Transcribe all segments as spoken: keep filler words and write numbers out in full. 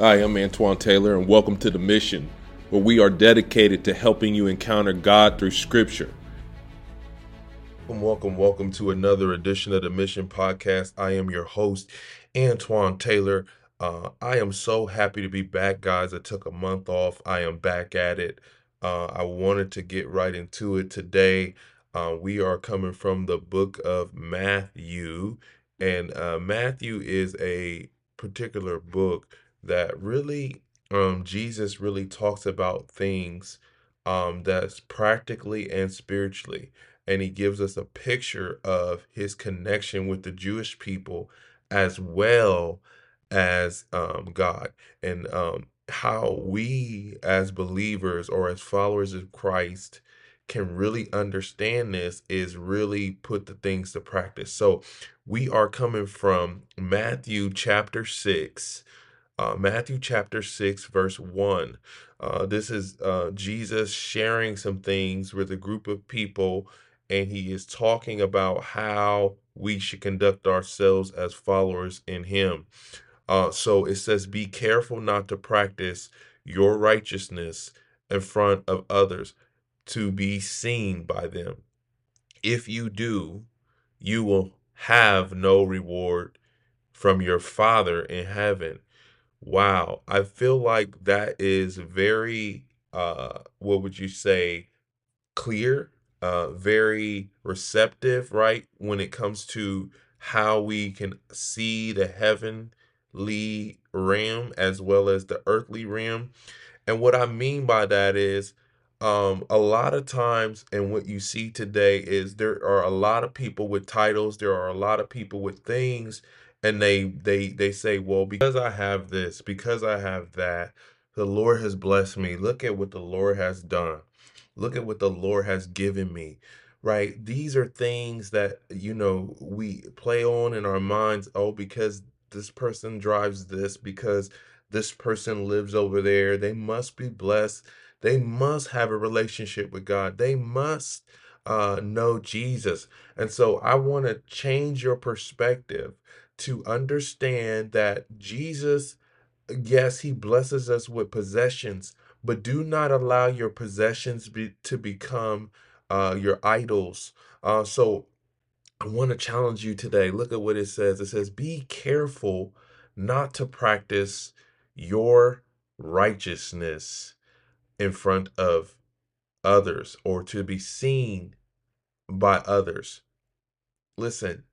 Hi, I'm Antoine Taylor, and welcome to The Mission, where we are dedicated to helping you encounter God through Scripture. Welcome, welcome, welcome to another edition of The Mission Podcast. I am your host, Antoine Taylor. Uh, I am so happy to be back, guys. I took a month off. I am back at it. Uh, I wanted to get right into it today. Uh, we are coming from the book of Matthew, and uh, Matthew is a particular book that really um Jesus really talks about things um that's practically and spiritually, and he gives us a picture of his connection with the Jewish people as well as um God, and um how we as believers or as followers of Christ can really understand this is really put the things to practice. So we are coming from Matthew chapter six, uh, Matthew chapter six, verse one. Uh, this is uh, Jesus sharing some things with a group of people, and he is talking about how we should conduct ourselves as followers in him. Uh, so it says, be careful not to practice your righteousness in front of others to be seen by them. If you do, you will have no reward from your Father in heaven. Wow, I feel like that is very, uh, what would you say, clear, uh, very receptive, right? When it comes to how we can see the heavenly realm as well as the earthly realm. And what I mean by that is, um, a lot of times, and what you see today is there are a lot of people with titles, there are a lot of people with things, and they they they say, well, because I have this, because I have that, the Lord has blessed me. Look at what the Lord has done. Look at what the Lord has given me. Right? These are things that, you know, we play on in our minds. Oh, because this person drives this, because this person lives over there. They must be blessed. They must have a relationship with God. They must uh, know Jesus. And so I want to change your perspective to understand that Jesus, yes, he blesses us with possessions, but do not allow your possessions be, to become uh, your idols. Uh, so I want to challenge you today. Look at what it says. It says, be careful not to practice your righteousness in front of others or to be seen by others. Listen,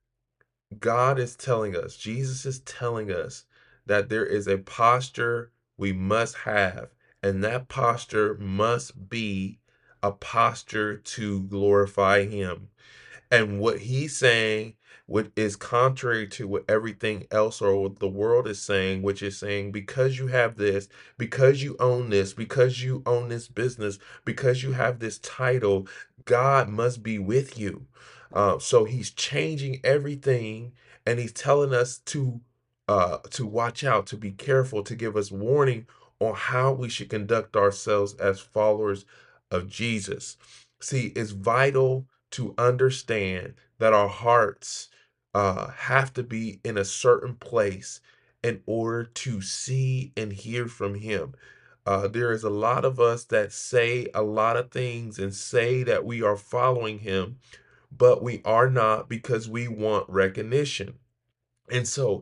God is telling us, Jesus is telling us that there is a posture we must have, and that posture must be a posture to glorify him. And what he's saying, what is contrary to what everything else or what the world is saying, which is saying, because you have this, because you own this, because you own this business, because you have this title, God must be with you. Uh, so he's changing everything, and he's telling us to uh, to watch out, to be careful, to give us warning on how we should conduct ourselves as followers of Jesus. See, it's vital to understand that our hearts uh, have to be in a certain place in order to see and hear from him. Uh, there is a lot of us that say a lot of things and say that we are following him, but we are not because we want recognition. And so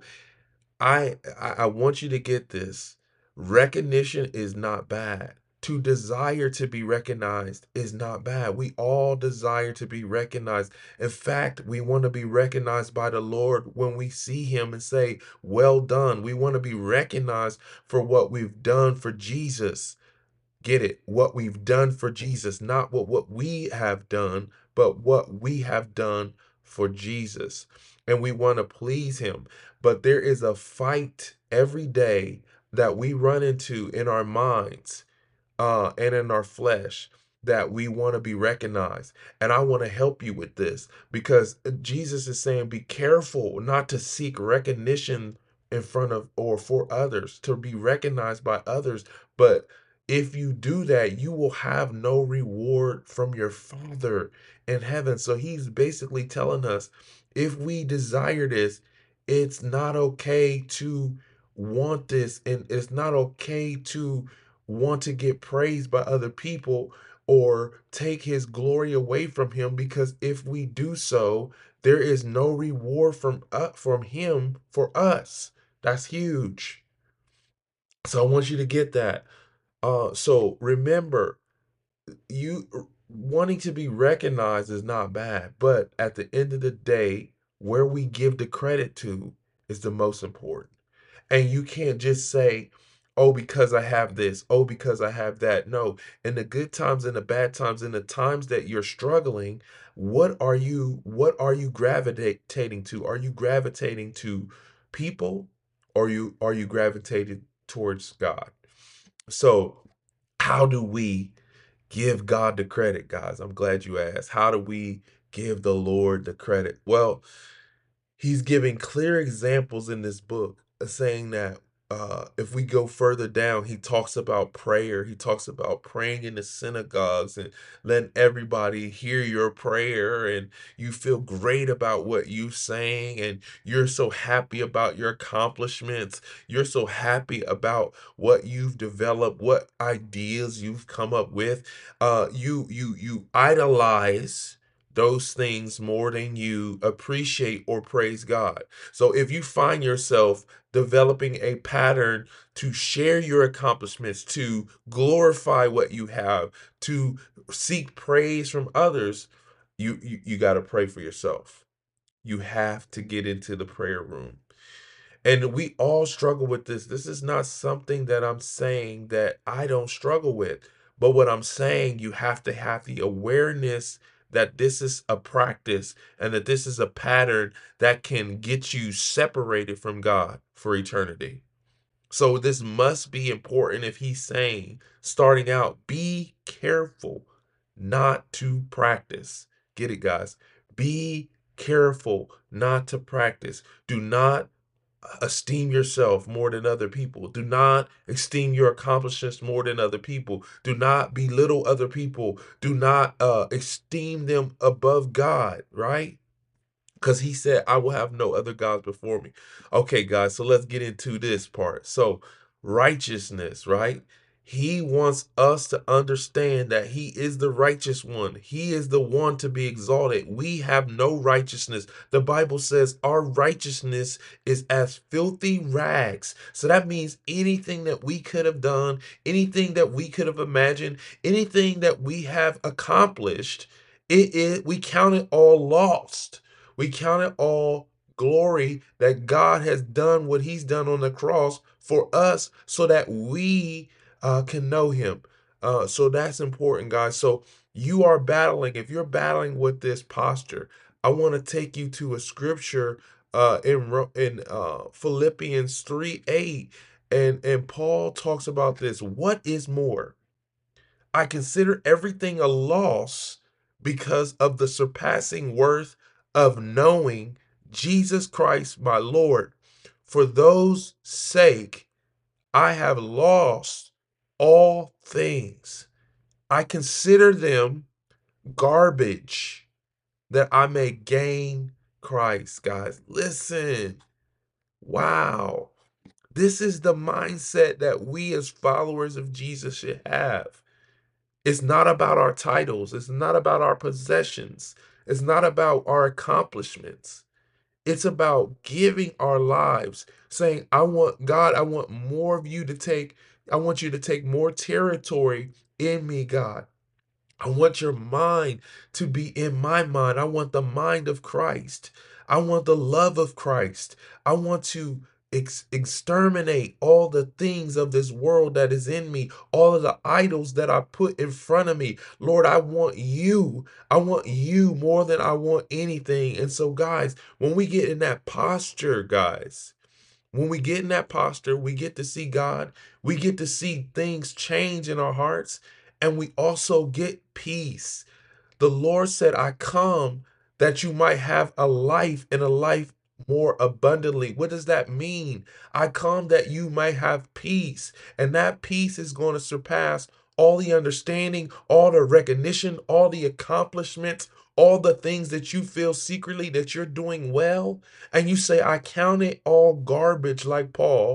I, I I want you to get this. Recognition is not bad. To desire to be recognized is not bad. We all desire to be recognized. In fact, we want to be recognized by the Lord when we see him and say, well done. We want to be recognized for what we've done for Jesus. Get it? What we've done for Jesus, not what, what we have done, but what we have done for Jesus. And we want to please him. But there is a fight every day that we run into in our minds uh, and in our flesh, that we want to be recognized. And I want to help you with this because Jesus is saying, be careful not to seek recognition in front of or for others, to be recognized by others. But if you do that, you will have no reward from your Father in heaven. So he's basically telling us, if we desire this, it's not okay to want this, and it's not okay to want to get praised by other people or take his glory away from him, because if we do so, there is no reward from uh, from him for us. That's huge. So I want you to get that. Uh, so remember, you wanting to be recognized is not bad, but at the end of the day, where we give the credit to is the most important. And you can't just say, oh, because I have this, oh, because I have that. No, in the good times and the bad times, in the times that you're struggling, what are you what are you gravitating to? Are you gravitating to people, or you are you gravitating towards God? So how do we give God the credit, guys? I'm glad you asked. How do we give the Lord the credit? Well, he's giving clear examples in this book, uh, saying that uh, if we go further down, he talks about prayer. He talks about praying in the synagogues and letting everybody hear your prayer, and you feel great about what you saying, and you're so happy about your accomplishments. You're so happy about what you've developed, what ideas you've come up with. Uh, you you you idolize those things more than you appreciate or praise God. So if you find yourself developing a pattern to share your accomplishments, to glorify what you have, to seek praise from others, you you, you got to pray for yourself. You have to get into the prayer room. And we all struggle with this. This is not something that I'm saying that I don't struggle with. But what I'm saying, you have to have the awareness that this is a practice and that this is a pattern that can get you separated from God for eternity. So this must be important if he's saying, starting out, be careful not to practice. Get it, guys? Be careful not to practice. Do not esteem yourself more than other people. Do not esteem your accomplishments more than other people. Do not belittle other people. Do not uh, esteem them above God, right? Because he said, I will have no other gods before me. Okay, guys, so let's get into this part. So, righteousness, right? He wants us to understand that he is the righteous one. He is the one to be exalted. We have no righteousness. The Bible says our righteousness is as filthy rags. So that means anything that we could have done, anything that we could have imagined, anything that we have accomplished, it, it we count it all lost. We count it all glory that God has done what he's done on the cross for us so that we uh, can know him. Uh, so that's important, guys. So you are battling, if you're battling with this posture, I want to take you to a scripture uh, in, in uh, Philippians three eight. And, and Paul talks about this. What is more? I consider everything a loss because of the surpassing worth of knowing Jesus Christ, my Lord. For those sake, I have lost all things. I consider them garbage that I may gain Christ, guys. Listen. Wow. This is the mindset that we as followers of Jesus should have. It's not about our titles. It's not about our possessions. It's not about our accomplishments. It's about giving our lives, saying, I want God, I want more of you to take, I want you to take more territory in me, God. I want your mind to be in my mind. I want the mind of Christ. I want the love of Christ. I want to ex- exterminate all the things of this world that is in me, all of the idols that I put in front of me. Lord, I want you. I want you more than I want anything. And so, guys, when we get in that posture, guys, when we get in that posture, we get to see God. We get to see things change in our hearts, and we also get peace. The Lord said, I come that you might have a life and a life more abundantly. What does that mean? I come that you might have peace, and that peace is going to surpass all the understanding, all the recognition, all the accomplishments, all the things that you feel secretly that you're doing well. And you say, I count it all garbage like Paul.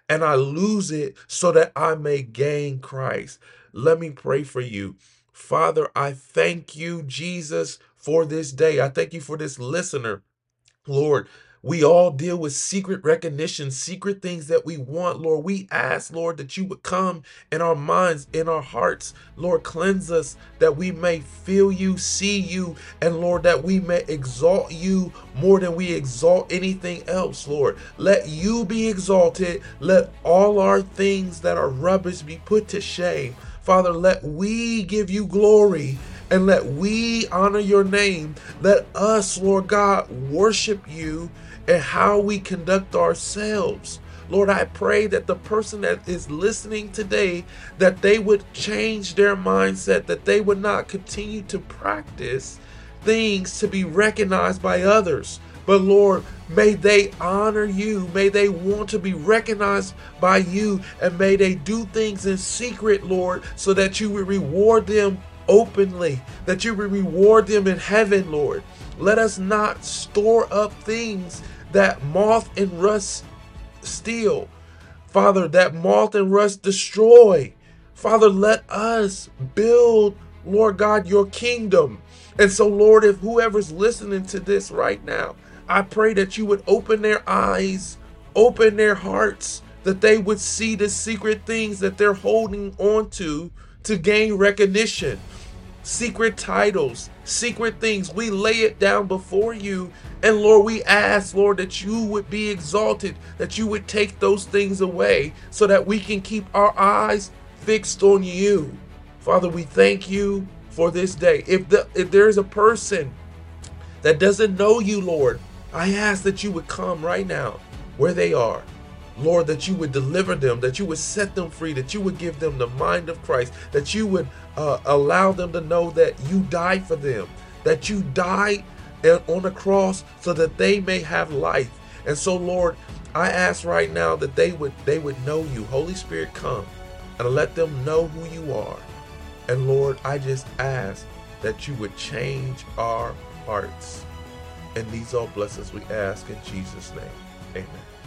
and I lose it so that I may gain Christ. Let me pray for you. Father, I thank you, Jesus, for this day. I thank you for this listener. Lord, we all deal with secret recognition, secret things that we want. Lord, we ask, Lord, that you would come in our minds, in our hearts. Lord, cleanse us that we may feel you, see you, and Lord, that we may exalt you more than we exalt anything else, Lord. Let you be exalted. Let all our things that are rubbish be put to shame. Father, let we give you glory. And let we honor your name. Let us, Lord God, worship you and how we conduct ourselves. Lord, I pray that the person that is listening today, that they would change their mindset, that they would not continue to practice things to be recognized by others. But Lord, may they honor you. May they want to be recognized by you. And may they do things in secret, Lord, so that you will reward them openly, that you will reward them in heaven, Lord. Let us not store up things that moth and rust steal, Father, that moth and rust destroy. Father, let us build, Lord God, your kingdom. And so, Lord, if whoever's listening to this right now, I pray that you would open their eyes, open their hearts, that they would see the secret things that they're holding on to to gain recognition. Secret titles, secret things. We lay it down before you. And Lord, we ask, Lord, that you would be exalted, that you would take those things away so that we can keep our eyes fixed on you. Father, we thank you for this day. If, the, if there is a person that doesn't know you, Lord, I ask that you would come right now where they are. Lord, that you would deliver them, that you would set them free, that you would give them the mind of Christ, that you would uh, allow them to know that you died for them, that you died on the cross so that they may have life. And so, Lord, I ask right now that they would they would know you. Holy Spirit, come and let them know who you are. And Lord, I just ask that you would change our hearts. And these are blessings we ask in Jesus' name. Amen.